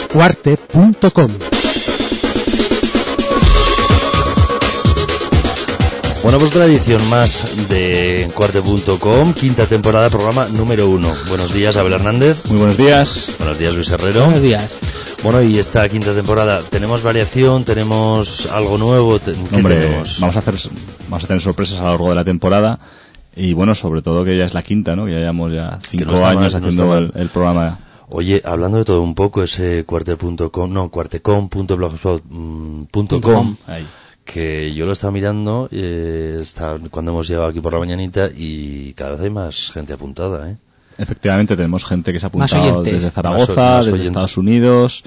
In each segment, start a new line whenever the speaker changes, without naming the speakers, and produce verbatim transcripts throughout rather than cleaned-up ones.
cuarte punto com.
Bueno, pues otra edición más de cuarte punto com, quinta temporada, programa número uno. Buenos días, Abel Hernández.
Muy buenos días.
Buenos días, Luis Herrero.
Buenos días.
Bueno, y esta quinta temporada, ¿tenemos variación? ¿Tenemos algo nuevo? ¿Qué
Hombre,
tenemos?
Vamos a hacer, vamos a tener sorpresas a lo largo de la temporada. Y bueno, sobre todo que ya es la quinta, ¿no? Que ya llevamos ya cinco
no
años
mal,
haciendo
no
el, el programa.
Oye, hablando de todo un poco, ese cuarte punto com, no, cuartecom punto blogspot punto com,
Ahí.
que yo lo estaba mirando eh, está, cuando hemos llegado aquí por la mañanita y cada vez hay más gente apuntada, ¿eh?
Efectivamente, tenemos gente que se ha
Más
apuntado
oyentes.
desde Zaragoza,
Más o- más
desde
oyentes.
Estados Unidos.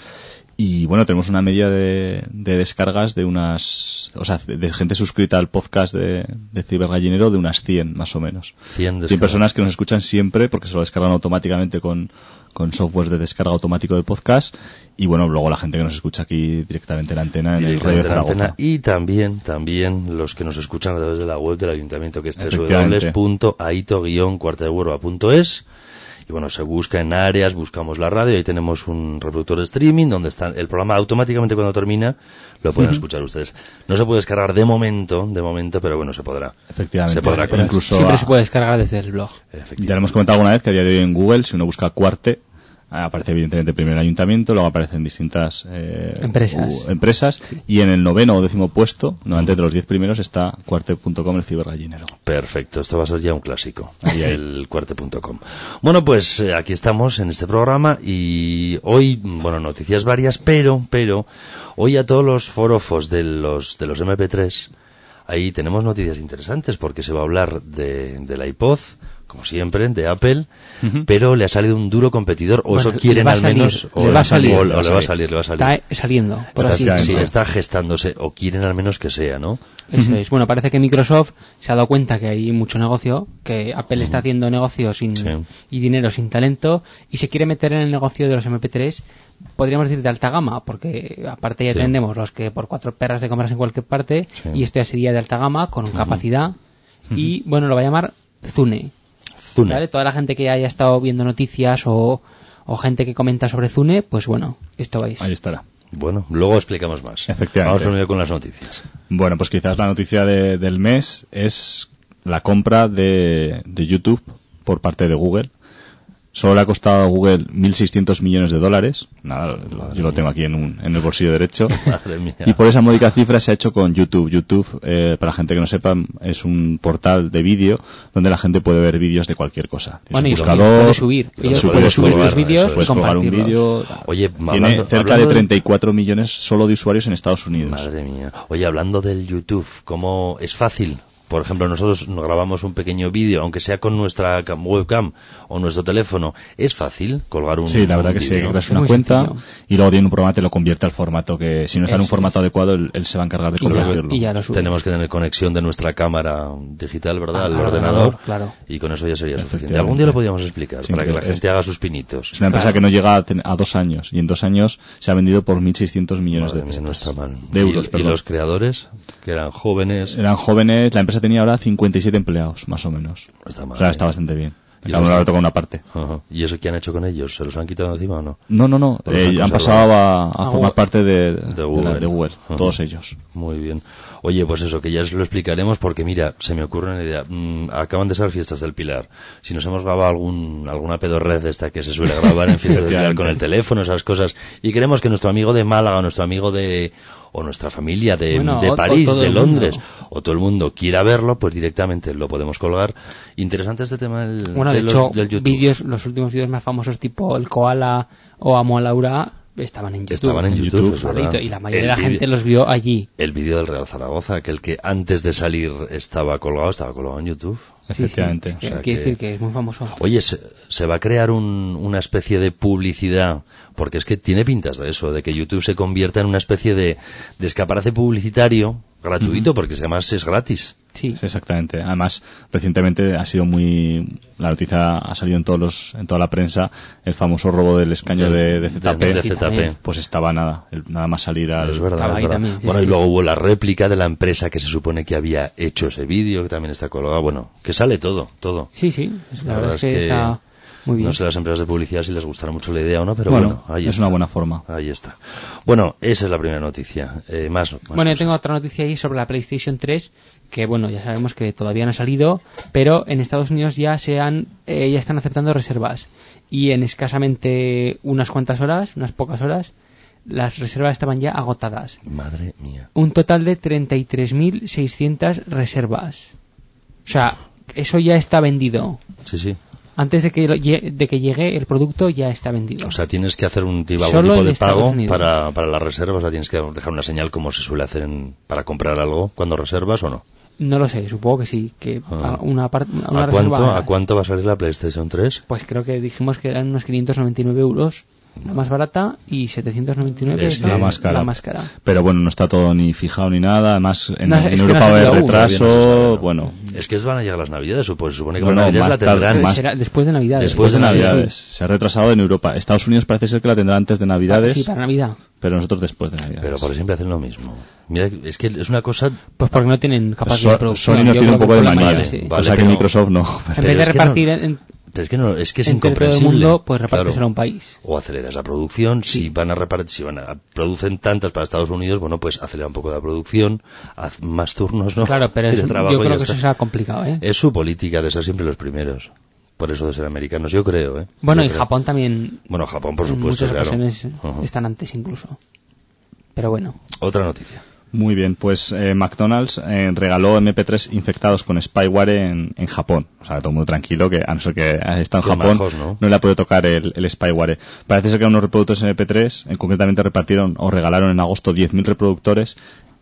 Y bueno, tenemos una media de, de descargas de unas, o sea, de gente suscrita al podcast de, de Cibergallinero de unas cien, más o menos.
cien
cien
descargas.
personas que nos escuchan siempre porque se lo descargan automáticamente con, con software de descarga automático del podcast. Y bueno, luego la gente que nos escucha aquí directamente en la antena, en el radio de
Directamente en la
Zaragoza.
antena. Y también, también los que nos escuchan a través de la web del ayuntamiento, que es doble u doble u
Efectivamente.
doble u punto aito guion cuarte de huerva punto es. Y bueno, se busca en áreas, buscamos la radio, ahí tenemos un reproductor de streaming donde está el programa automáticamente cuando termina, lo pueden
Uh-huh.
escuchar ustedes. No se puede descargar de momento, de momento, pero bueno, se podrá.
Efectivamente.
Se podrá
Pero incluso
Siempre
a-
se puede descargar desde el blog.
Efectivamente.
ya lo hemos comentado alguna vez que a día de hoy en Google, si uno busca Cuarte, aparece evidentemente primero el ayuntamiento, luego aparecen distintas eh,
Empresas.
u- empresas y en el noveno o décimo puesto, normalmente entre los diez primeros, está cuarte punto com, el cibergallinero.
Perfecto, esto va a ser ya un clásico,
Ahí, ahí.
el cuarte punto com. Bueno, pues eh, aquí estamos en este programa y hoy, bueno, noticias varias, pero, pero, hoy a todos los forofos de los, de los eme pe tres, ahí tenemos noticias interesantes porque se va a hablar de, del iPod, como siempre, de Apple,
Ujú.
pero le ha salido un duro competidor, o
Bueno,
eso
le
quieren
va a
al
salir,
menos,
le
o
va a salir.
o- o le va a salir, le va a salir.
Está saliendo, por
Está-
así
sí,
decirlo.
está gestándose, o quieren al menos que sea, ¿no?
Eso es. Bueno, parece que Microsoft se ha dado cuenta que hay mucho negocio, que Apple está haciendo negocio sin
Sí.
y dinero sin talento, y se quiere meter en el negocio de los eme pe tres, podríamos decir de alta gama, porque aparte ya
Sí.
tenemos los que por cuatro perras te compras en cualquier parte,
Sí.
y esto ya sería de alta gama, con capacidad, y bueno, lo va a llamar Zune.
Zune.
¿Vale? Toda la gente que haya estado viendo noticias o, o gente que comenta sobre Zune, pues bueno, esto vais.
Ahí estará.
Bueno, luego explicamos más.
Efectivamente.
Vamos primero con las noticias.
Bueno, pues quizás la noticia de- del mes es la compra de, de YouTube por parte de Google. Solo le ha costado a Google mil seiscientos millones de dólares. Nada, lo- yo lo tengo aquí en, un, en el bolsillo derecho.
Madre mía.
Y por esa módica cifra se ha hecho con YouTube. YouTube, eh, para la gente que no sepa, es un portal de vídeo donde la gente puede ver vídeos de cualquier cosa. Tienes
Bueno,
un
y
buscador,
puede subir. Ellos
puedes
pueden subir
colgar,
los vídeos
eso,
y
puedes colgar un
compartirlos.
vídeo.
Oye,
Tiene
hablando-
cerca
hablando
de
de-
treinta y cuatro millones solo de usuarios en Estados Unidos.
Madre mía. Oye, hablando del YouTube, ¿cómo es fácil? Por ejemplo, nosotros nos grabamos un pequeño vídeo, aunque sea con nuestra cam- webcam o nuestro teléfono. ¿Es fácil colgar un
Sí, la verdad
un
que sí,
vídeo?
creas
Es
una
muy
cuenta
sencillo.
y luego tiene un programa que te lo convierte al formato que, si no está en un
Eso
formato
es.
adecuado, él, él se va a encargar de
Y ya,
convertirlo.
y ya lo subes.
Tenemos que tener conexión de nuestra cámara digital, ¿verdad?
Al
Al
ordenador,
ordenador.
claro.
Y con eso ya sería suficiente.
Efectivamente.
Algún día lo podríamos explicar,
Sí,
para que la
es-
gente haga sus pinitos.
Es una empresa
Claro.
que no llega a, ten- a dos años y en dos años se ha vendido por mil seiscientos millones
Madre
de
mía,
pesetas.
no está mal.
De euros,
y, y
perdón.
los creadores, que eran jóvenes,
Eran jóvenes, la empresa tenía ahora cincuenta y siete empleados, más o menos.
no está mal.
O sea,
¿eh?
está bastante bien.
Y
Cada uno
eso
le
sí.
toca una parte.
Ajá. ¿Y eso qué han hecho con ellos? ¿Se los han quitado encima o no?
No, no, no.
Los han
eh, han
conservado.
pasado a, a
Ah,
formar
Google.
parte de,
De
de
Google.
la- de Google,
Ajá.
todos ellos.
Muy bien. Oye, pues eso, que ya os lo explicaremos porque mira, se me ocurre una idea. Mm, acaban de ser fiestas del Pilar. Si nos hemos grabado algún, alguna pedorred de esta que se suele grabar en fiestas del Pilar con el teléfono, esas cosas, y queremos que nuestro amigo de Málaga, nuestro amigo de, o nuestra familia de,
Bueno,
de
o- o
París,
todo
de
el
Londres,
mundo.
o todo el mundo quiera verlo, pues directamente lo podemos colgar. Interesante este tema del,
Bueno, de
los-
hecho,
del YouTube.
vídeos, los últimos vídeos más famosos tipo el Koala o Amo a Laura estaban en YouTube.
Estaban en
En
YouTube,
YouTube,
es
¿vale?
verdad.
Y la mayoría
El
de la
vídeo-
gente los vio allí.
El vídeo del Real Zaragoza, aquel que antes de salir estaba colgado, estaba colgado en YouTube.
Efectivamente.
Sí, sí.
O sea
Quiere
que-
decir que es muy famoso.
Oye, se, se va a crear un- una especie de publicidad, porque es que tiene pintas de eso, de que YouTube se convierta en una especie de, de escaparate publicitario gratuito,
Ujú.
porque además es gratis.
Sí.
Sí, exactamente. Además, recientemente ha sido muy, la noticia ha salido en todos los, en toda la prensa, el famoso robo del escaño de, de Z P.
De, de
Sí,
Z P.
también.
Pues estaba nada, el- nada más salir al,
Es verdad,
Estaba
es
ahí
verdad.
también, sí,
Bueno,
sí.
y luego hubo la réplica de la empresa que se supone que había hecho ese vídeo, que también está colgado. Bueno, que sale todo, todo.
Sí, sí. La, verdad es que, está... Muy bien.
No sé las empresas de publicidad si les gustará mucho la idea o no, pero bueno,
bueno
ahí
es
está.
una buena forma.
Ahí está. Bueno, esa es la primera noticia. Eh, más, más
Bueno, yo
cosas.
tengo otra noticia ahí sobre la PlayStation tres, que bueno, ya sabemos que todavía no ha salido, pero en Estados Unidos ya se han, eh, ya están aceptando reservas. Y en escasamente unas cuantas horas, unas pocas horas, las reservas estaban ya agotadas.
Madre mía.
Un total de treinta y tres mil seiscientas reservas. O sea, eso ya está vendido.
Sí, sí.
Antes de que, lo lle- de que llegue el producto ya está vendido.
O sea, tienes que hacer un tipo, algún
Solo
tipo
en
de
Estados
pago
Unidos.
para, para la reserva. O sea, tienes que dejar una señal como se suele hacer en, para comprar algo cuando reservas o no.
No lo sé, supongo que sí. Que
Ah.
a- una, par- una
¿A
reserva.
cuánto, ¿A cuánto va a salir la PlayStation tres?
Pues creo que dijimos que eran unos quinientos noventa y nueve euros la más barata y setecientos noventa y nueve
Es
la,
que-
la más cara.
la más cara.
Pero bueno, no está todo ni fijado ni nada. Además, en,
No, es
en
que no
Europa
se ha
va a haber
salido aún.
retraso.
Todavía no se sabe, ¿no?
Bueno,
Es que es- van a llegar las navidades, supone, supone que
Bueno,
las navidades
más
la
tarde,
tendrán.
más-
Será después de Navidad.
Después
después de
de Navidad,
Navidades. Se ha retrasado en Europa. Estados Unidos parece ser que la tendrá antes de Navidades,
Sí, para Navidad.
pero nosotros después de Navidades.
Pero por siempre hacen lo mismo. Mira, es que es una cosa...
Pues porque no tienen capacidad
So-
de producción.
Sony nos
Yo
tiene un
creo
poco
que
de
el problema
manía.
es ese.
Vale,
o sea que
pero-
Microsoft no.
En
Pero
vez de
es que
repartir
no-
en,
Pero es que, no, es, que es
entre todo el
incomprensible.
mundo, pues repárteselo
Claro.
a un país.
O aceleras la producción. Si van a repartir, si van a producen tantas para Estados Unidos, bueno, pues acelera un poco la producción, haz más turnos, ¿no?
Claro, pero
Y de
eso-
trabajo
yo
y
creo
ya
que eso
está.
será complicado, ¿eh?
Es su política de ser siempre los primeros. Por eso de ser americanos, yo creo, ¿eh?
Bueno,
Yo
y
creo.
Japón también,
Bueno, Japón, por
en
supuesto,
muchas
claro.
ocasiones,
Ujú.
están antes incluso. Pero bueno.
Otra noticia.
Muy bien, pues eh, McDonald's eh, regaló eme pe tres infectados con spyware en, en Japón. O sea, todo el mundo tranquilo, que a no ser que está en
Qué
Japón,
majos, ¿no?
le ha podido tocar el, el spyware. Parece ser que unos reproductores eme pe tres, eh, concretamente repartieron o regalaron en agosto diez mil reproductores,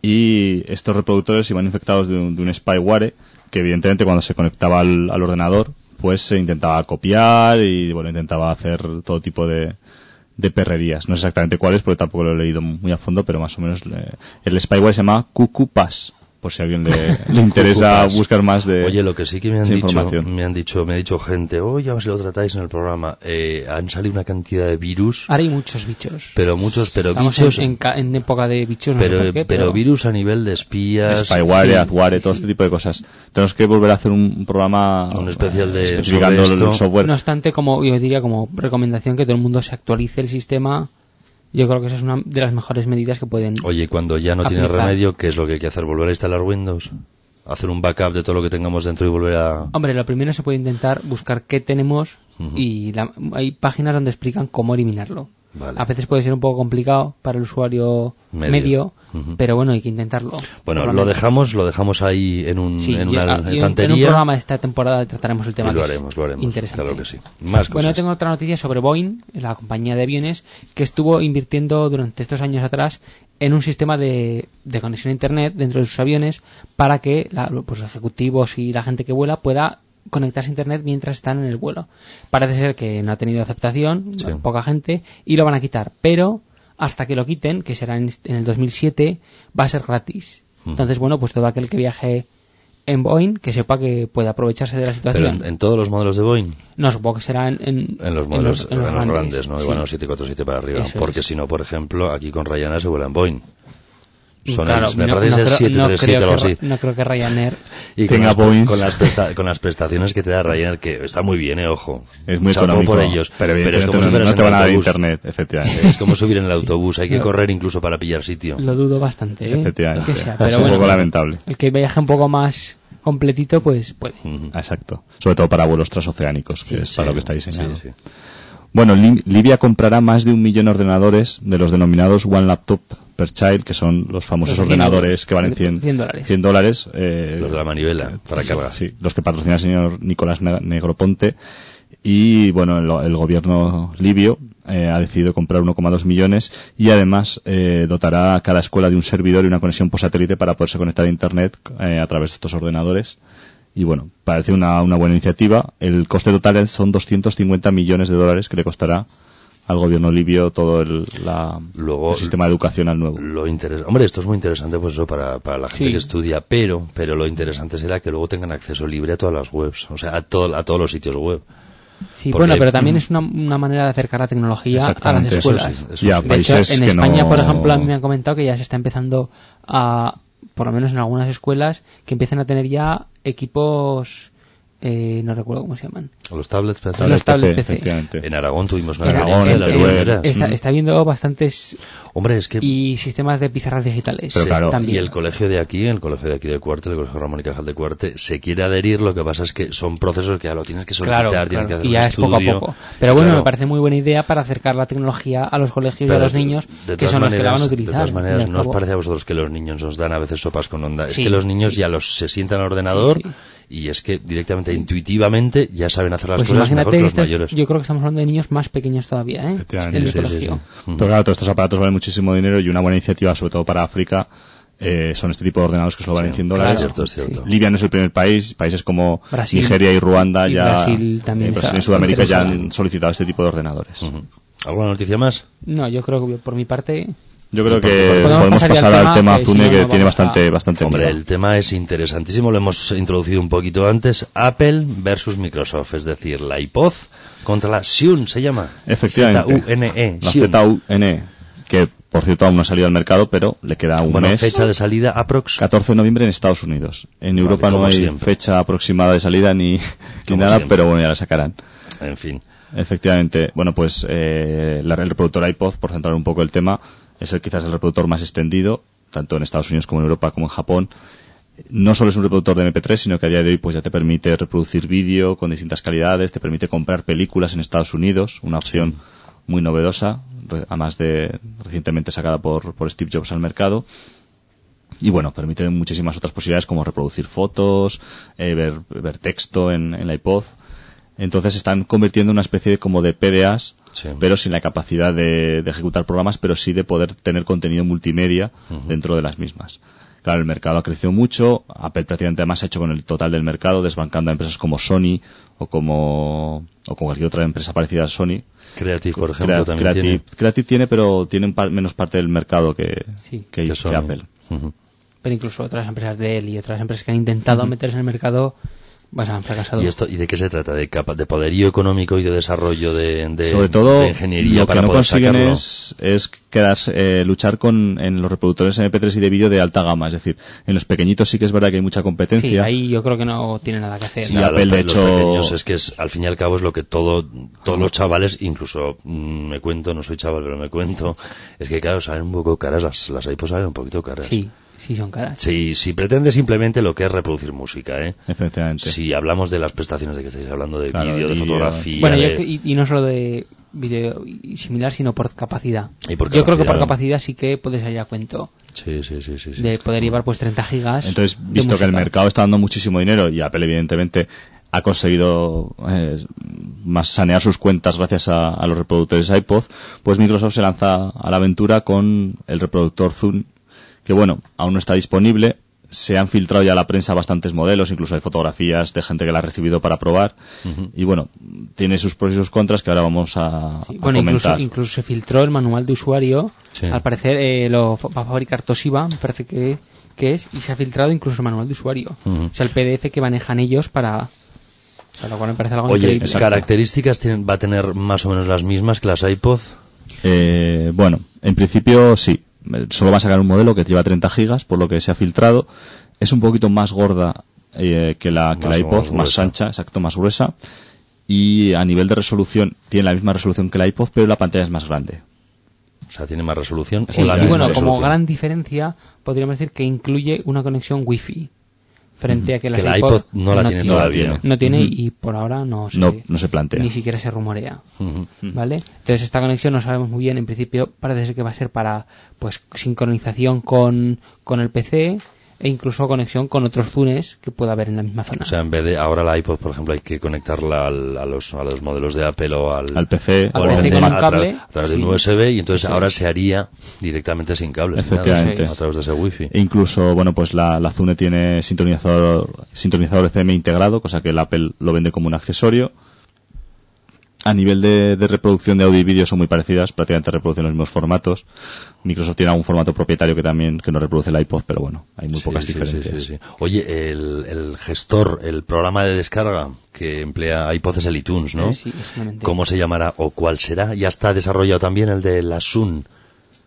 y estos reproductores iban infectados de un, de un spyware que evidentemente cuando se conectaba al, al ordenador, pues se intentaba copiar y bueno, intentaba hacer todo tipo de de perrerías. No sé exactamente cuáles, porque tampoco lo he leído muy a fondo, pero más o menos eh, el spyware se llama Cucupas, por si a alguien le, le interesa
Cucupas.
buscar más de
Oye, lo que sí que me han
de
dicho,
información.
me han dicho, me ha dicho gente, oye, a ver si lo tratáis en el programa, eh, han salido una cantidad de virus,
Ahora hay muchos bichos.
pero muchos, pero
Estamos
bichos,
en, en ca- en época de bichos, no sé
pero,
por qué,
pero virus a nivel de espías,
spyware,
sí,
adware,
sí,
todo
sí.
este tipo de cosas. Tenemos que volver a hacer un, un programa
Un especial de-
especificando
sobre
el
esto.
software.
No obstante, como yo diría, como recomendación que todo el mundo se actualice el sistema. Yo creo que esa es una de las mejores medidas que pueden.
Oye, cuando ya no tiene
aplicar.
remedio, ¿qué es lo que hay que hacer? ¿Volver a instalar Windows? ¿Hacer un backup de todo lo que tengamos dentro y volver a...?
Hombre, lo primero se puede intentar buscar qué tenemos
Ujú.
y la- hay páginas donde explican cómo eliminarlo.
Vale.
A veces puede ser un poco complicado para el usuario
Medio.
medio,
Ujú.
pero bueno, hay que intentarlo.
Bueno,
Por
lo
menos.
dejamos, lo dejamos ahí en, un,
Sí,
en
y-
una
ah, y en-
estantería.
En un programa de esta temporada trataremos el tema.
Y lo
que es
haremos, lo haremos,
Interesante.
claro que sí. Más
Bueno,
cosas.
tengo otra noticia sobre Boeing, la compañía de aviones, que estuvo invirtiendo durante estos años atrás en un sistema de, de conexión a Internet dentro de sus aviones para que la- pues, los ejecutivos y la gente que vuela pueda conectarse a Internet mientras están en el vuelo. Parece ser que no ha tenido aceptación,
Sí.
poca gente, y lo van a quitar, pero hasta que lo quiten, que será en, en el dos mil siete, va a ser gratis.
Ujú.
Entonces, bueno, pues todo aquel que viaje en Boeing, que sepa que puede aprovecharse de la
Pero
situación.
en, en todos los modelos de Boeing,
No, supongo que será en, en,
en los modelos,
en los
en los grandes, ¿no?
sí.
Igual en los siete cuatro siete para arriba.
Eso
Porque
es.
si no, por ejemplo, aquí con Ryanair se vuela en Boeing. Son
Claro,
el, me
no,
parece
no
el
creo-
siete tres siete
no
o algo
creo
así.
que- no creo que Ryanair
Y con
Tenga
las,
Boeing.
con, las presta- con las prestaciones que te da Ryanair, que está muy bien, eh, ojo.
Es muy
Chapó
económico,
por ellos.
pero
es
evidentemente
como
no,
si fueras
no
en
te van
el
a dar
autobús.
internet, efectivamente.
Es como subir en el autobús, hay que
No.
correr incluso para pillar sitio.
lo dudo bastante, ¿eh?
Efectivamente.
Que sea,
Es
pero
un
bueno,
poco lamentable.
el que viaje un poco más completito, pues puede.
Ujú.
Exacto. Sobre todo para vuelos transoceánicos, que
Sí,
es
Sí,
para lo que está diseñado.
sí, sí.
Bueno, Li- Libia comprará más de un millón de ordenadores de los denominados One Laptop per Child, que son los famosos
Los cien
ordenadores
euros.
que valen cien,
cien dólares.
cien dólares. eh,
Los de la manivela, para
sí,
cargar.
sí, los que patrocina el señor Nicolás Ne- Negroponte. Y bueno, el, el gobierno libio eh, ha decidido comprar uno coma dos millones y además eh, dotará a cada escuela de un servidor y una conexión por satélite para poderse conectar a Internet eh, a través de estos ordenadores. Y bueno, parece una, una buena iniciativa. El coste total son doscientos cincuenta millones de dólares que le costará al gobierno libio todo el, la,
Luego,
el sistema educacional nuevo.
Lo interes- Hombre, esto es muy interesante pues eso para, para la gente
Sí.
que estudia, pero pero lo interesante será que luego tengan acceso libre a todas las webs, o sea, a, todo, a todos los sitios web.
Sí,
Porque-
bueno, pero también es una, una manera de acercar la tecnología a las
Exactamente, eso
escuelas.
sí, eso
Y a
sí.
De hecho,
países
en
que
España,
no-
por ejemplo, a mí me han comentado que ya se está empezando a, por lo menos en algunas escuelas, que empiezan a tener ya equipos eh, no recuerdo cómo se llaman.
Los tablets P C.
Los tablets P C.
Efectivamente.
En Aragón tuvimos una
En
experiencia
Aragón,
de la
en
primera.
Está, está habiendo bastantes
Hombre, es que...
y sistemas de pizarras digitales.
Pero claro,
también.
Y el colegio de aquí, el colegio de aquí de Cuarte, el colegio Ramón y Cajal de Cuarte, se quiere adherir, lo que pasa es que son procesos que ya lo tienes que solicitar,
Claro,
tienes
claro.
que hacer
Y
un
ya es
estudio.
poco a poco. Pero bueno,
Claro.
me parece muy buena idea para acercar la tecnología a los colegios
Pero
y a los
de-
niños,
de
que
todas
son los que la van a
maneras-
utilizar.
De todas maneras,
al
¿no os
cabo.
parece a vosotros que los niños nos dan a veces sopas con onda?
Sí,
es que los niños
sí.
ya los se sientan al ordenador
Sí, sí.
y es que directamente, intuitivamente, ya saben hacer las
Pues
cosas mejor
imagínate,
que los
esto es-
mayores.
yo creo que estamos hablando de niños más pequeños todavía, ¿eh?
Efectivamente,
En el
sí, sí,
colegio.
sí.
Pero claro, todos estos aparatos valen muchísimo dinero y una buena iniciativa, sobre todo para África, eh, son este tipo de ordenadores que solo valen
Sí,
cien
claro,
dólares.
es cierto, es cierto.
Libia no es el primer país, países como
Brasil.
Nigeria y Ruanda
Y
ya,
Brasil también
eh, Brasil
está
y Sudamérica ya
interesada.
han solicitado este tipo de ordenadores.
Ujú. ¿Alguna noticia más?
No, yo creo que por mi parte...
Yo creo que
Podemos
podemos
pasar ya
pasar
al
al
tema,
tema
que
Zune,
si no,
que
no
tiene
vamos a-
bastante, bastante
Hombre,
miga.
el tema es interesantísimo, lo hemos introducido un poquito antes. Apple versus Microsoft, es decir, la iPod contra la Zune, se llama.
Efectivamente.
Z U N E.
La
Zune.
Z U N E, que por cierto aún no ha salido al mercado, pero le queda un
Bueno,
mes.
fecha de salida aprox.
catorce de noviembre en Estados Unidos. En
Vale,
Europa no
como
hay
siempre.
fecha aproximada de salida ni, ni
Como
nada,
siempre.
pero bueno, ya la sacarán.
En fin.
Efectivamente. Bueno, pues eh, la- el reproductor iPod, por centrar un poco el tema, es el, quizás el reproductor más extendido, tanto en Estados Unidos como en Europa como en Japón. No solo es un reproductor de eme pe tres, sino que a día de hoy pues ya te permite reproducir vídeo con distintas calidades, te permite comprar películas en Estados Unidos, una opción muy novedosa, re- además de recientemente sacada por, por Steve Jobs al mercado. Y bueno, permite muchísimas otras posibilidades como reproducir fotos, eh, ver, ver texto en, en la iPod. Entonces se están convirtiendo en una especie de, como de P D As,
Sí.
pero sin la capacidad de, de ejecutar programas, pero sí de poder tener contenido multimedia
Ujú.
dentro de las mismas. Claro, el mercado ha crecido mucho, Apple prácticamente además ha hecho con el total del mercado, desbancando a empresas como Sony o como, o como cualquier otra empresa parecida a Sony.
Creative, por ejemplo,
Crea-
también
Creative,
tiene.
Creative tiene, pero tiene un par- menos parte del mercado que,
Sí.
que,
Que
que
Sony.
Apple.
Ujú.
Pero incluso otras empresas de él y otras empresas que han intentado meterse en el mercado, pues han fracasado.
¿Y esto y de qué se trata? ¿De capa, de poderío económico y de desarrollo de, de,
Sobre todo,
de ingeniería
lo
para
que no
poder
consiguen
sacarlo?
es, es quedarse, eh, luchar con en los reproductores eme pe tres y de vídeo de alta gama. Es decir, en los pequeñitos sí que es verdad que hay mucha
Sí,
competencia.
ahí yo creo que no tiene nada que hacer.
Sí,
Nada,
Apple,
los, pe-
de
los
hecho-
pequeños es que es, al fin y al cabo es lo que todo, todos los chavales, incluso mm, me cuento, no soy chaval, pero me cuento, es que claro, salen un poco caras, las, las iPods salen un poquito caras.
Sí, sí son caras.
Si, si pretende simplemente lo que es reproducir música, ¿eh?
Efectivamente.
Si hablamos de las prestaciones de que estáis hablando, de
Claro,
vídeo, de
vídeo.
fotografía,
Bueno,
de...
yo- y, y no solo de vídeo y similar, sino por capacidad.
Y por
Yo creo que por
capacidad.
capacidad sí que puedes salir a cuento
Sí, sí, sí, sí, sí.
de poder llevar pues treinta gigas.
Entonces,
de
visto que el
música.
mercado está dando muchísimo dinero y Apple evidentemente ha conseguido eh, más sanear sus cuentas gracias a, a los reproductores iPod, pues Microsoft se lanza a la aventura con el reproductor Zune, que bueno, aún no está disponible. Se han filtrado ya a la prensa bastantes modelos, incluso hay fotografías de gente que la ha recibido para probar.
Ujú.
Y bueno, tiene sus pros y sus contras que ahora vamos a,
Sí,
a
bueno, incluso,
comentar.
incluso se filtró el manual de usuario.
Sí.
Al parecer eh, lo fa- va a fabricar Toshiba, me parece que, que es, y se ha filtrado incluso el manual de usuario.
Ujú.
O sea, el P D F que manejan ellos para... Para lo cual me parece algo
Oye,
increíble.
exacto.
¿características tienen, va a tener más o menos las mismas que las iPod?
Eh, bueno, en principio sí. Eh, Solo va a sacar un modelo que lleva treinta gigas, por lo que se ha filtrado. Es un poquito más gorda eh, que la, que
Más-
la iPod,
más
más,
gruesa.
ancha, exacto, más gruesa. Y a nivel de resolución, tiene la misma resolución que la iPod, pero la pantalla es más grande.
O sea, tiene más resolución.
Sí,
o la
y
misma
bueno, como
resolución.
gran diferencia, podríamos decir que incluye una conexión Wi-Fi. Frente a que,
Que
las
la iPod no la tiene todavía.
No tiene
Ujú.
y por ahora no se,
No, no se plantea.
ni siquiera se rumorea.
Ujú.
¿Vale? Entonces esta conexión no sabemos muy bien. En principio parece ser que va a ser para pues sincronización con, con el P C e incluso conexión con otros Zunes que pueda haber en la misma zona.
O sea, en vez de ahora la iPod, por ejemplo, hay que conectarla al- a, los, a los modelos de Apple o al,
Al P C,
o
Al
al
P C
P C
con un
a, tra-
cable.
a través de un
Sí.
U S B y entonces
Eso
ahora
es.
se haría directamente sin cable.
Efectivamente.
A través de ese Wi-Fi.
E incluso, bueno, pues la, la Zune tiene sintonizador, sintonizador F M integrado, cosa que el Apple lo vende como un accesorio. A nivel de, de reproducción de audio y vídeo son muy parecidas, prácticamente reproducen los mismos formatos. Microsoft tiene algún formato propietario que también que no reproduce el iPod, pero bueno, hay muy
Sí,
pocas
sí,
diferencias.
sí, sí, sí. Oye, el, el gestor, el programa de descarga que emplea iPod es el iTunes, ¿no?
Eh, sí, exactamente.
¿Cómo se llamará o cuál será? ¿Ya está desarrollado también el de la Zune?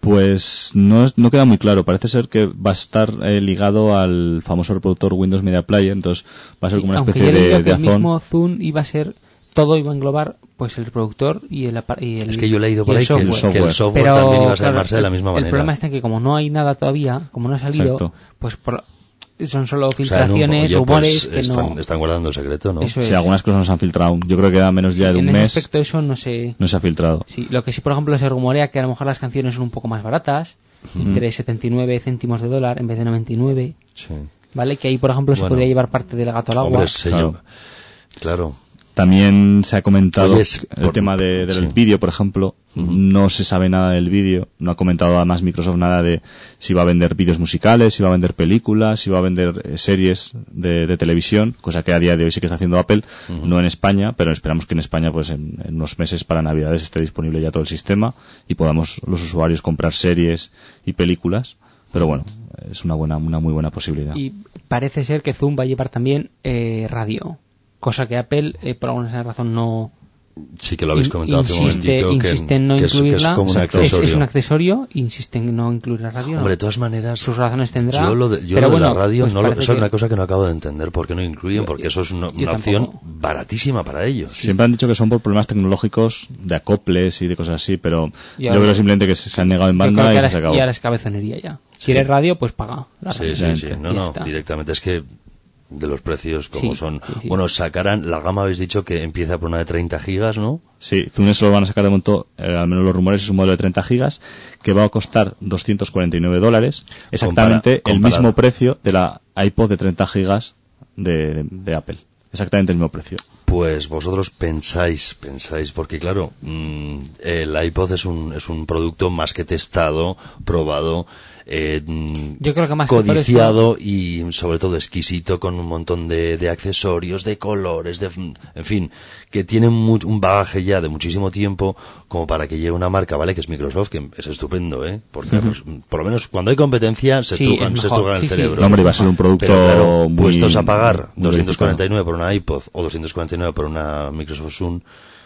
Pues no, no queda muy claro. Parece ser que va a estar eh, ligado al famoso reproductor Windows Media Player, entonces va a ser como una especie
Aunque yo
de,
leído
de
que
azón.
el mismo Zoom iba a ser, todo iba a englobar pues el reproductor y el, y el
Es que yo he leído por
y el
ahí que el,
software.
que el software
Pero,
también iba a
claro,
llamarse de la misma
el,
manera.
el problema está en que como no hay nada todavía, como no ha salido,
Exacto.
pues por, son solo
O sea,
filtraciones,
no, oye,
rumores
pues
que
están,
no...
están guardando el secreto, ¿no?
Eso
Sí,
es.
algunas cosas no se han filtrado aún. Yo creo que queda menos ya de
en
un
ese
mes.
aspecto eso no se...
No se ha filtrado.
Sí, lo que sí, por ejemplo, se rumorea que a lo mejor las canciones son un poco más baratas,
Ujú.
entre setenta y nueve céntimos de dólar en vez de noventa y nueve,
Sí.
¿vale? Que ahí, por ejemplo, se
Bueno.
podría llevar parte del gato al agua.
Hombre, sello.
Claro.
Claro.
También se ha comentado
Oye, es
el
por-
tema de, del
sí.
vídeo, por ejemplo.
Ujú.
No se sabe nada del vídeo. No ha comentado además Microsoft nada de si va a vender vídeos musicales, si va a vender películas, si va a vender eh, series de, de televisión, cosa que a día de hoy sí que está haciendo Apple,
Ujú.
no en España, pero esperamos que en España pues en, en unos meses para Navidades esté disponible ya todo el sistema y podamos los usuarios comprar series y películas. Pero bueno, es una buena, una muy buena posibilidad.
Y parece ser que Zoom va a llevar también eh, radio, cosa que Apple, eh, por alguna razón, no...
Sí que lo habéis comentado hace un
insiste,
momentito. que,
insiste en no
que es, que
incluirla.
es como un
Es-
accesorio.
Es, un accesorio, insiste en no incluir la radio. ¿no?
Hombre, de todas maneras,
Sus razones tendrá.
yo lo de, yo
pero
lo de
bueno,
la radio,
pues
no lo,
parece
eso es
que-
una cosa que no acabo de entender. ¿Por qué no incluyen?
Yo-
Porque eso es una,
yo
una opción
tampoco.
baratísima para ellos.
Siempre han dicho que son por problemas tecnológicos de acoples y de cosas así, pero
Y
yo
ahora-
creo simplemente que se, se han negado en
yo creo
banda
que
y
ahora
se
es-
acabó.
y ahora es cabezonería ya.
Sí.
¿Quieres radio? Pues paga. La
Sí,
radio.
sí, sí. No,
Ya
no,
está.
directamente. Es que de los precios como
Sí,
son.
sí, sí.
Bueno, sacarán, la gama habéis dicho que empieza por una de treinta gigas, ¿no?
Sí, Zune se lo van a sacar de momento, eh, al menos los rumores, es un modelo de treinta gigas que va a costar doscientos cuarenta y nueve dólares, exactamente
Compara-
el
comparado.
mismo precio de la iPod de treinta gigas de, de, de Apple. Exactamente el mismo precio.
Pues vosotros pensáis, pensáis, porque claro, mmm, el iPod es un, es un producto más que testado, probado, eh, mm,
Yo creo que más que por
codiciado y sobre todo exquisito, con un montón de, de accesorios, de colores, de, en fin, que tiene mu- un bagaje ya de muchísimo tiempo como para que llegue una marca, ¿vale? Que es Microsoft, que es estupendo, ¿eh? Porque
Ujú.
pues, por lo menos cuando hay competencia se
Sí,
estrujan,
es
se
mejor.
estrujan el
Sí, sí.
cerebro.
No, hombre, va a ser un producto
Pero claro,
muy...
puestos a pagar
muy
doscientos cuarenta y nueve por una iPod o doscientos cuarenta y nueve por una Microsoft Sun,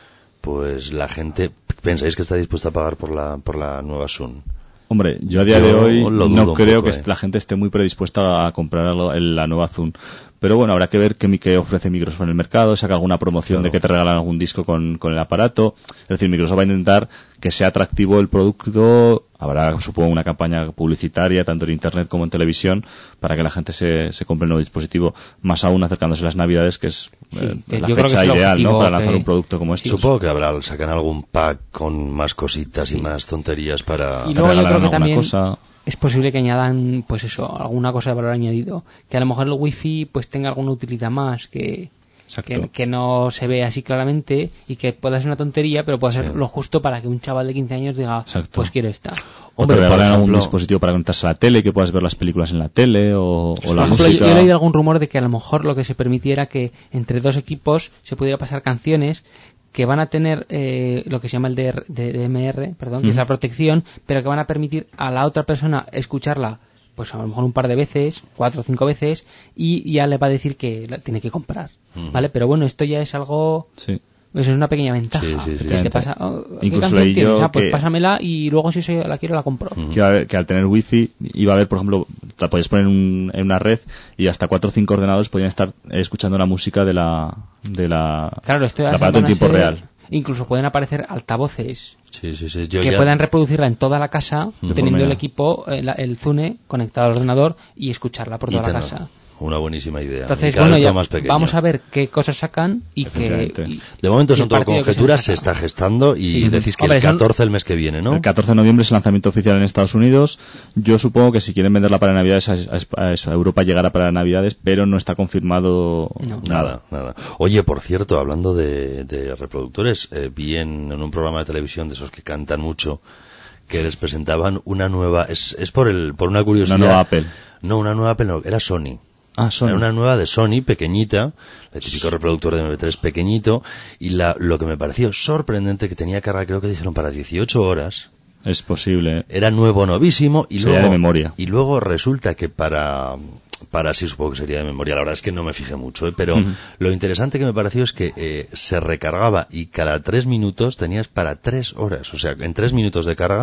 pues la gente, ¿pensáis que está dispuesta a pagar por la, por la nueva Sun?
Hombre, yo a día
Yo
de hoy
lo dudo
no
un
creo
poco,
que
eh.
la gente esté muy predispuesta a comprar lo- el- la nueva Zune. Pero bueno, habrá que ver qué, qué ofrece Microsoft en el mercado, saca alguna promoción
Claro.
de que te regalan algún disco con, con el aparato. Es decir, Microsoft va a intentar que sea atractivo el producto. Habrá, supongo, una campaña publicitaria, tanto en Internet como en televisión, para que la gente se, se compre el nuevo dispositivo, más aún acercándose a las Navidades, que es
Sí,
eh,
que
la
yo creo que
fecha
es el
ideal, ¿no?,
objetivo
para lanzar
que-
un producto como este.
Supongo que habrá, sacan algún pack con más cositas y
Sí.
más tonterías para...
Y luego yo creo
regalarán
que
alguna
también
cosa.
es posible que añadan, pues eso, alguna cosa de valor añadido. Que a lo mejor el wifi pues tenga alguna utilidad más que,
Exacto.
que, que no se ve así claramente y que pueda ser una tontería, pero pueda ser
Sí.
lo justo para que un chaval de quince años diga,
Exacto.
pues quiero esta.
O
Hombre,
te
por
regalan algún
ejemplo-
dispositivo para conectarse a la tele, que puedas ver las películas en la tele, o, o
Por
la
ejemplo,
música.
yo, yo he leído algún rumor de que a lo mejor lo que se permitiera que entre dos equipos se pudiera pasar canciones que van a tener eh, lo que se llama el D R de- D M R, perdón, que es
Ujú.
la protección, pero que van a permitir a la otra persona escucharla pues a lo mejor un par de veces, cuatro o cinco veces, y ya le va a decir que la tiene que comprar,
Ujú.
¿vale? Pero bueno, esto ya es algo...
Sí.
Eso es una pequeña ventaja.
Sí, sí, sí.
Que te pasa, oh, ¿qué
Incluso
canción
leí
tienes?
yo
Ah, pues
que-
pásamela y luego si se la quiero la compro.
Ujú.
Que, iba a haber- que al tener wifi iba a haber, por ejemplo, la podías poner en, un- en una red y hasta cuatro o cinco ordenadores podían estar eh, escuchando la música de la de la
Claro, esto ya
del
se
aparato en
van a
tiempo
ser-
real.
Incluso pueden aparecer altavoces
Sí, sí, sí. Yo
que
ya-
puedan reproducirla en toda la casa,
Ujú.
teniendo el
Mira.
equipo, el, el Zune, conectado al ordenador y escucharla por
y
toda la
tener
casa.
Una buenísima idea.
Entonces,
Y cada
bueno,
vez
ya
todo más pequeño.
vamos a ver qué cosas sacan y que...
Efectivamente.
y-
De momento
y
son
el
todo
partido que
conjeturas, se
han
está
sacado.
gestando y
Sí.
decís que
Hombre,
el
son-
catorce el mes que viene, ¿no?
El catorce de noviembre es el lanzamiento oficial en Estados Unidos. Yo supongo que si quieren venderla para Navidades, a, a- a eso, a Europa llegará para Navidades, pero no está confirmado
No.
Nada, nada. Oye, por cierto, hablando de, de reproductores, eh, vi en, en un programa de televisión de esos que cantan mucho, que les presentaban una nueva, es, es por el, por una curiosidad.
Una nueva Apple.
No, una nueva Apple, no, era Sony.
Ah, Sony.
Era una nueva de Sony, pequeñita, el típico reproductor de eme pe tres pequeñito, y la, lo que me pareció sorprendente que tenía carga, creo que dijeron para dieciocho horas,
Es posible. ¿eh?
era nuevo, novísimo, y
Sería
luego,
de memoria.
y luego resulta que para, para sí supongo que sería de memoria, la verdad es que no me fijé mucho, ¿eh? Pero
Ujú.
lo interesante que me pareció es que eh, se recargaba y cada tres minutos tenías para tres horas, o sea, en tres minutos de carga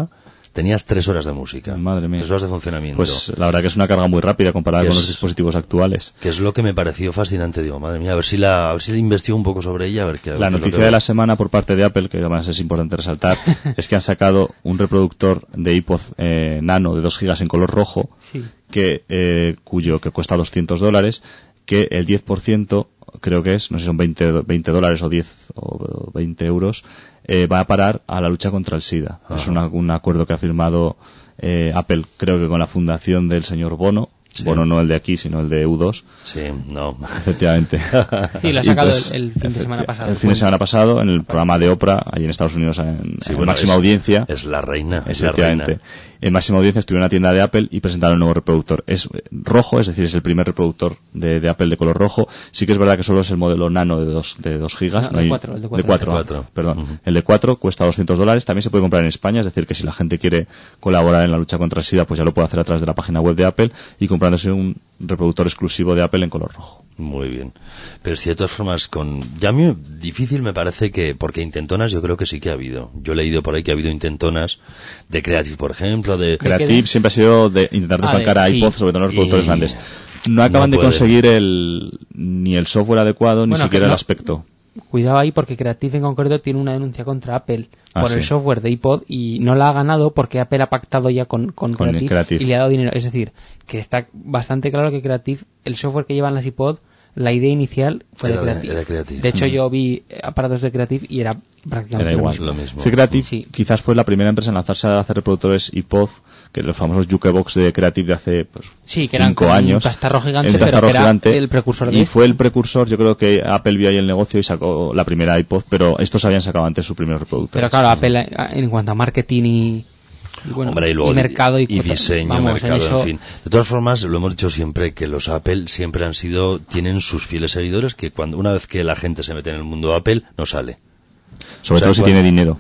tenías tres horas de música.
Madre mía.
Tres horas de funcionamiento.
Pues la verdad que es una carga muy rápida comparada con los dispositivos actuales.
Que es lo que me pareció fascinante. Digo, madre mía, a ver si la, a ver si investigo un poco sobre ella, a ver qué.
La noticia de la semana por parte de Apple, que además es importante resaltar, es que han sacado un reproductor de iPod eh, Nano de dos gigas en color rojo,
sí.
que eh, cuyo que cuesta doscientos dólares, que el diez por ciento, creo que es, no sé si son veinte, veinte dólares o diez o veinte euros, eh, va a parar a la lucha contra el SIDA. Ajá. Es una, un acuerdo que ha firmado eh, Apple, creo que con la fundación del señor Bono. Sí. Bueno, no el de aquí, sino el de U dos.
Sí, no.
Efectivamente.
Sí, lo ha sacado entonces, el, el fin de semana pasado.
El fin de semana pasado, en el programa de Oprah, allí en Estados Unidos, en,
sí,
en
bueno,
máxima
es,
audiencia.
Es la reina.
Efectivamente.
La reina.
En máxima audiencia estuve en una tienda de Apple y presentaron el nuevo reproductor. Es rojo, es decir, es el primer reproductor de, de Apple de color rojo. Sí que es verdad que solo es el modelo nano de dos, de dos gigas.
No,
no
de
hay,
cuatro, el de
cuatro.
cuatro.
De cuatro, perdón. Uh-huh. El de cuatro cuesta doscientos dólares. También se puede comprar en España, es decir, que si la gente quiere colaborar en la lucha contra el SIDA, pues ya lo puede hacer a través de la página web de Apple y comprándose un reproductor exclusivo de Apple en color rojo.
Muy bien. Pero si de todas formas, con ya a mí difícil me parece que, porque intentonas yo creo que sí que ha habido. Yo he leído por ahí que ha habido intentonas de Creative, por ejemplo, de...
Creative siempre ha sido de intentar desbancar ah, de, a iPod, sí. sobre todo en los reproductores y... grandes. No acaban no de conseguir el ni el software adecuado, bueno, ni siquiera no, el aspecto.
Cuidado ahí porque Creative en concreto tiene una denuncia contra Apple
ah,
por
sí.
el software de iPod y no la ha ganado porque Apple ha pactado ya con, con,
con
Creative,
Creative
y le ha dado dinero. Es decir, que está bastante claro que Creative, el software que llevan las iPod, la idea inicial fue
era
de, Creative.
de, de Creative.
De hecho,
mm.
yo vi aparatos de Creative y era prácticamente
era igual.
lo mismo.
Lo mismo.
Sí, Creative
sí.
quizás fue la primera empresa en lanzarse a hacer reproductores iPod, que los famosos Jukebox de Creative de hace pues,
sí, que eran
cinco años.
Un castarro gigante,
un
pero
castarro
que era
gigante,
el precursor de
y
esto.
fue el precursor, yo creo que Apple vio ahí el negocio y sacó la primera iPod, pero estos habían sacado antes su primer reproductor.
Pero claro, Apple en cuanto a marketing y... Y, bueno,
Hombre, y, luego,
y mercado y,
y diseño,
vamos,
mercado,
en, eso...
en fin. De todas formas, lo hemos dicho siempre que los Apple siempre han sido, tienen sus fieles seguidores que cuando una vez que la gente se mete en el mundo Apple, no sale.
Sobre
o sea,
todo si
cuando...
tiene dinero.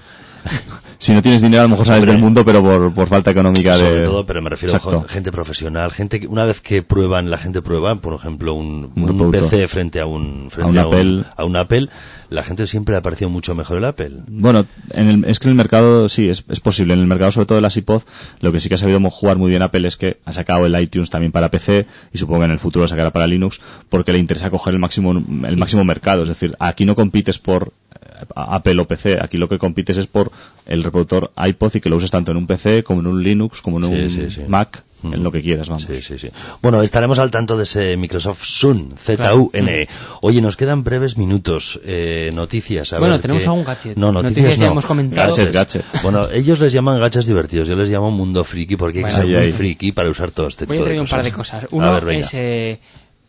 Si no tienes dinero, a lo mejor sales Hombre, del mundo, pero por, por falta económica de...
Sobre todo, pero me refiero
Exacto.
a gente profesional, gente que una vez que prueban, la gente prueba, por ejemplo, un,
un,
un P C frente a un frente
a un,
a, un
Apple.
a un Apple, la gente siempre le ha parecido mucho mejor el Apple.
Bueno, en el, es que en el mercado, sí, es, es posible. En el mercado, sobre todo de las iPod, lo que sí que ha sabido jugar muy bien Apple es que ha sacado el iTunes también para P C y supongo que en el futuro lo sacará para Linux porque le interesa coger el máximo el máximo mercado. Es decir, aquí no compites por Apple o P C, aquí lo que compites es por el reproductor iPod y que lo uses tanto en un P C como en un Linux como en
sí,
un
sí, sí.
Mac,
mm.
en lo que quieras, vamos.
Sí, sí, sí. Bueno, estaremos al tanto de ese Microsoft Zune, Z U N E. Claro. Oye, nos quedan breves minutos, eh, noticias. A
bueno,
ver
tenemos
que...
algún gadget.
No, noticias,
noticias ya
no.
hemos comentado.
Gadgets, gadgets.
Bueno, ellos les llaman gadgets divertidos, yo les llamo mundo friki porque hay que
bueno,
ser muy
ahí.
friki para usar todo este
Voy
tipo
a
de
traer un
cosas.
par de cosas. Uno
ver,
es eh,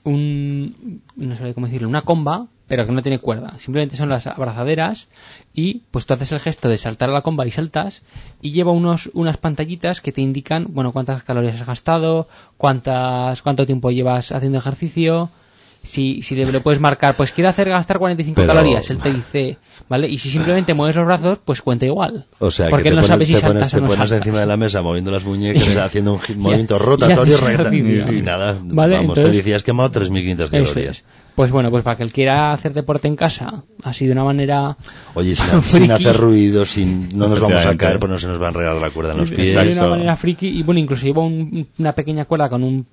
un, no sé cómo decirlo, una comba, pero que no tiene cuerda. Simplemente son las abrazaderas y pues tú haces el gesto de saltar a la comba y saltas y lleva unos unas pantallitas que te indican, bueno, cuántas calorías has gastado, cuántas cuánto tiempo llevas haciendo ejercicio. Si, si le, le puedes marcar, pues quiero hacer gastar cuarenta y cinco
Pero...
calorías, él te dice, ¿vale? Y si simplemente mueves los brazos, pues cuenta igual.
O sea,
porque
que
él
te
no
pones,
sabe si
te
saltas
pones,
o no
te pones
saltas.
encima de la mesa moviendo las muñecas, haciendo un movimiento
y,
rotatorio
y,
recta,
y,
y nada,
¿vale?
vamos,
Entonces,
te decías que has quemado tres mil quinientas calorías.
Es. Pues bueno, pues para que él quiera hacer deporte en casa, así de una manera...
Oye, sin, sin hacer ruido, sin no nos vamos a caer, pues no se nos va a enredar la cuerda en los pies.
De una manera friki, y bueno, incluso lleva un, una pequeña cuerda con un,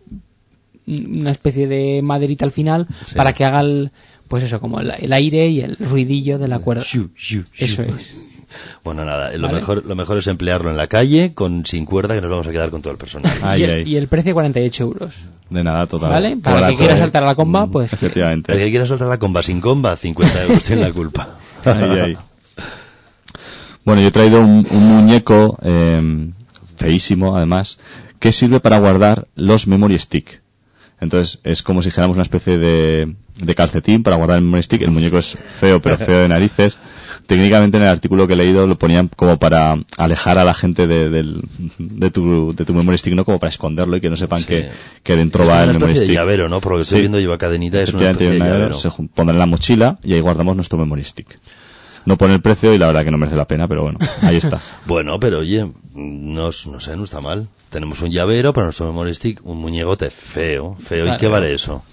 una especie de maderita al final, sí. para que haga el... Pues eso, como el, el aire y el ruidillo de la cuerda.
Shoo, shoo, shoo.
Eso es.
Bueno, nada, lo,
¿Vale?
mejor, lo mejor es emplearlo en la calle, con sin cuerda, que nos vamos a quedar con todo el personal.
Ay,
y, el,
ay.
y el precio cuarenta y ocho euros.
De nada, total.
¿Vale? Para el que quiera saltar a la comba, pues...
Efectivamente.
El que quiera saltar a la comba sin comba, cincuenta euros tiene la culpa.
Ay, ay. Bueno, yo he traído un, un muñeco eh, feísimo, además, que sirve para guardar los memory stick. Entonces es como si dijéramos una especie de, de calcetín para guardar el memory stick. El muñeco es feo, pero feo de narices. Técnicamente en el artículo que he leído lo ponían como para alejar a la gente de, de, de, tu, de tu memory stick, ¿no? Como para esconderlo y que no sepan sí. que, que dentro
es
va el
memory stick. Es
una especie
de llavero, ¿no? Por lo que estoy sí. viendo lleva cadenita, es una especie de llavero.
Se pondrá en la mochila y ahí guardamos nuestro memory stick. No pone el precio y la verdad que no merece la pena, pero bueno, ahí está.
Bueno, pero oye, no, no sé, no está mal. Tenemos un llavero para nuestro memory stick, un muñecote feo, feo. Claro. ¿Y qué vale eso?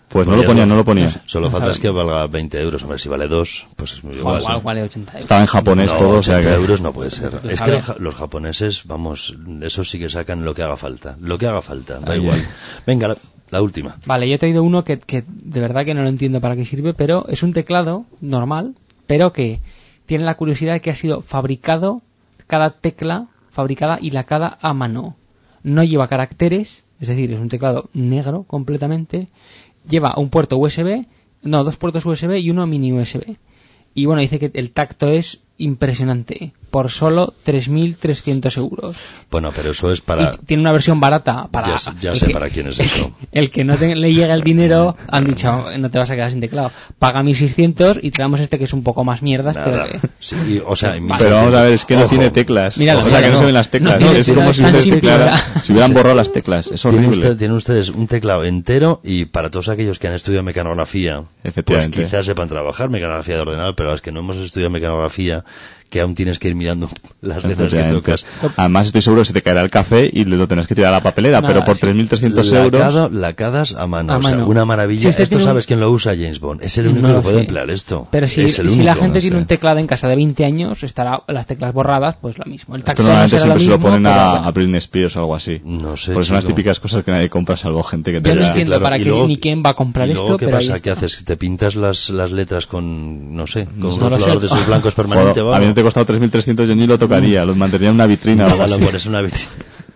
Pues no lo ponía, no lo ponía.
Solo
No
falta
sabe.
es que valga veinte euros. Hombre, si vale dos, pues es muy igual.
Igual vale ochenta euros.
Estaba en japonés
No,
todo, o sea
ochenta
que...
euros no puede ser.
Pues
Es
a
que
ver.
los, ja- los japoneses, vamos, eso sí que sacan lo que haga falta. Lo que haga falta, da
Ahí,
igual.
ahí.
Venga, la, la última.
Vale, yo he traído uno que, que de verdad que no lo entiendo para qué sirve, pero es un teclado normal, pero que tiene la curiosidad de que ha sido fabricado, cada tecla fabricada y lacada a mano. No lleva caracteres, es decir, es un teclado negro completamente. Lleva un puerto U S B, no, dos puertos U S B y uno mini U S B. Y bueno, dice que el tacto es impresionante, por solo tres mil trescientos euros.
Bueno, pero eso es para...
Y tiene una versión barata para...
Ya sé- ya
el
sé
que-
para quién es eso.
El que no te- le llega el dinero, han dicho, no te vas a quedar sin teclado. Paga mil seiscientos y te damos este que es un poco más mierdas,
Nada.
pero que...
Sí, y- o sea, en mi-
Pero vamos a ver, es que no
Ojo.
tiene teclas.
Míralo,
o sea, que
míralo,
no se
no.
ven las teclas.
No tiene
es como
teclas,
si,
tan
ustedes
simple,
teclaras-
¿verdad?
si hubieran borrado las teclas. Es
Tienen,
horrible.
usted- tienen ustedes un teclado entero y para todos aquellos que han estudiado mecanografía, pues
Efectivamente.
quizás sepan trabajar mecanografía de ordenador, pero es que no hemos estudiado mecanografía, que aún tienes que ir mirando las letras que
Efectivamente.
tocas.
Además estoy seguro que se te caerá el café y lo tendrás que tirar a la papelera,
Nada,
pero por
sí.
tres mil trescientos euros...
Lacado- lacadas a mano,
A
o sea,
mano.
una
Si
maravilla.
usted
Esto
tiene un-
sabes quién lo usa, James Bond. Es el único
No
que
lo
puede
sé.
emplear esto.
Pero si,
es el
si la
único.
gente
no
tiene
sé.
un teclado en casa de veinte años, estará las teclas borradas, pues lo mismo. El
Esto
tacto no
normalmente
será lo
siempre se lo
mismo,
ponen
pero
a,
bueno.
a Britney Spears o algo así.
No sé,
Porque son las
chico.
típicas cosas que nadie compra salvo gente que
Yo
te
no
da-
entiendo
Claro,
para
y
qué
luego-
ni quién va a comprar
y
esto,
luego, ¿qué
pero ahí
pasa?
está.
¿Qué haces? ¿Te pintas las, las letras con, no sé, con un
No lo sé.
rotulador de esos blancos permanente?
Joder, a mí no te ha costado tres mil trescientos, yo ni lo tocaría, los mantendría en una vitrina o algo
Nada, lo
así,
pones en una vitrina.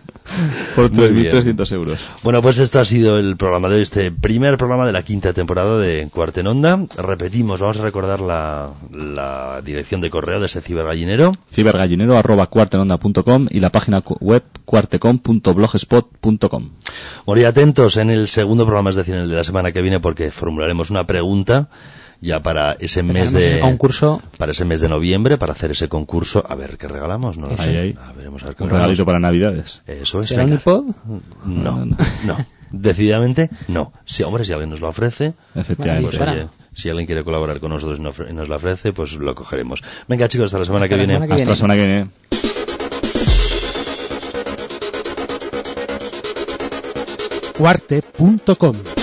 por
Muy
tres mil
bien.
trescientos euros.
Bueno, pues esto ha sido el programa de hoy, este primer programa de la quinta temporada de Cuarte en Onda. Repetimos, vamos a recordar la, la dirección de correo de ese cibergallinero.
cibergallinero arroba cuartenonda punto com y la página cu- web cuartecom punto blogspot punto com.
Muy atentos en el segundo programa, es decir, en el de la semana que viene, porque formularemos una pregunta ya para ese mes
Empezaremos
de
ese concurso.
para ese mes de noviembre, para hacer ese concurso. A ver qué regalamos, no lo
Eso.
sé.
Ahí, ahí.
A veremos a ver qué
Un
regalamos.
regalito para Navidades.
Eso es.
¿Será un
venga.
iPod?
No, no. Decididamente no. Si, hombre, si alguien nos lo ofrece,
Efectivamente.
pues
Para.
oye, si alguien quiere colaborar con nosotros y nos ofre- y nos lo ofrece, pues lo cogeremos. Venga, chicos, hasta la semana que
Hasta la
viene.
semana que
Hasta la semana que viene.
cuarte punto com